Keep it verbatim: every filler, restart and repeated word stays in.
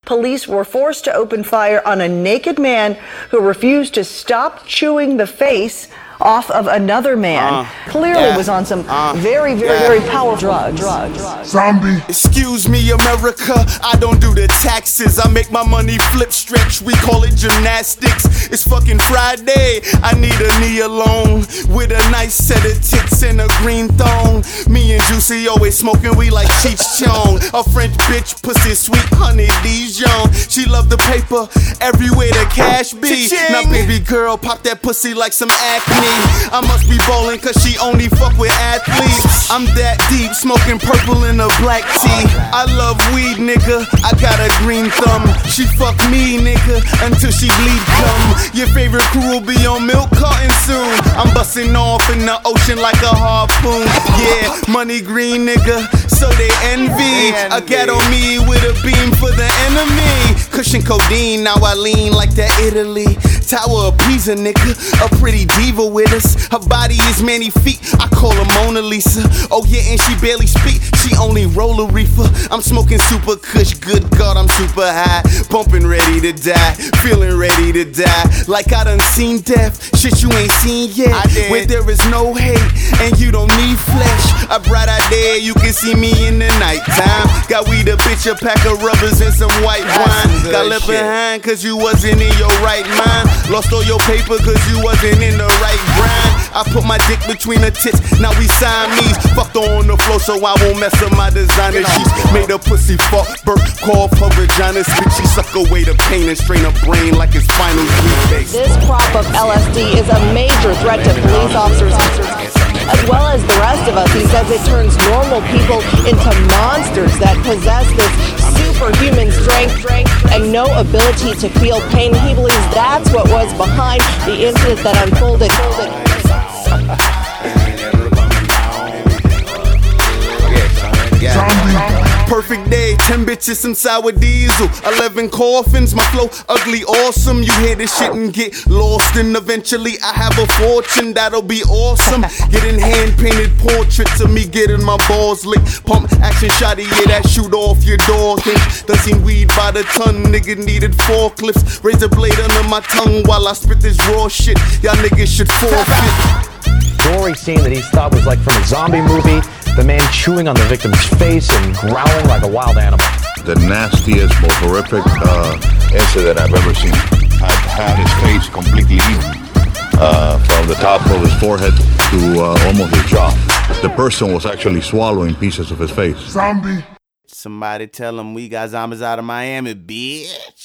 police were forced to open fire on a naked man who refused to stop chewing the face off of another man. Uh, Clearly yeah, was on some uh, very, very, yeah. very powerful drugs. drugs. Zombie. Excuse me, America, I don't do the taxes. I make my money flip stretch, we call it gymnastics. It's fucking Friday, I need a knee alone with a nice set of tits and a green thong. Me and Juicy always smoking, we like Cheech Chong. A French bitch, pussy sweet honey Dijon. She love the paper, everywhere the cash be. Cha-ching. Now baby girl, pop that pussy like some acne. I must be ballin' cause she only fuck with athletes. I'm that deep, smoking purple in a black tea. I love weed, nigga, I got a green thumb. She fuck me, nigga, until she bleed cum. Your favorite crew will be on milk carton soon. I'm busting off in the ocean like a harpoon. Yeah, money green, nigga, so they envy. I get on me with a beam for the enemy. Cushion codeine, now I lean like that Italy. Tower of Pisa, nigga, a pretty diva with us. Her body is many feet, I call her Mona Lisa. Oh yeah, and she barely speak, she only roll a reefer. I'm smoking super kush, good God, I'm super high. Bumping ready to die, feeling ready to die. Like I done seen death, shit you ain't seen yet. Where there is no hate, and you don't need flesh. A bright idea, you can see me in the nighttime. Got weed, a bitch, a pack of rubbers, and some white wine. Got left behind cause you wasn't in your right mind. Lost all your paper cause you wasn't in the right grind. I put my dick between her tits, now we Siamese. Fucked her on the floor so I won't mess up my designer sheets. Made her pussy fuck, burp, call for vagina spit. She suck away the pain and strain her brain like it's final toothpaste. This crop of L S D is a major threat to police officers as well as the rest of us. He says it turns normal people into monsters that possess this superhuman strength and no ability to feel pain. He believes that's what was behind the incident that unfolded. Perfect day, ten bitches, some sour diesel, eleven coffins, my flow ugly, awesome. You hear this shit and get lost, and eventually I have a fortune, that'll be awesome. Getting hand-painted portraits of me getting my balls licked. Pump action shotty, yeah, that shoot off your door. Done seen weed by the ton, nigga needed forklifts. Raise a blade under my tongue while I spit this raw shit. Y'all niggas should forfeit. Gory scene that he thought was like from a zombie movie. The man chewing on the victim's face and growling like a wild animal. The nastiest, most horrific uh, incident I've ever seen. I've had his face completely eaten, uh, from the top of his forehead to uh, almost his jaw. The person was actually swallowing pieces of his face. Zombie. Somebody tell him we got zombies out of Miami, bitch.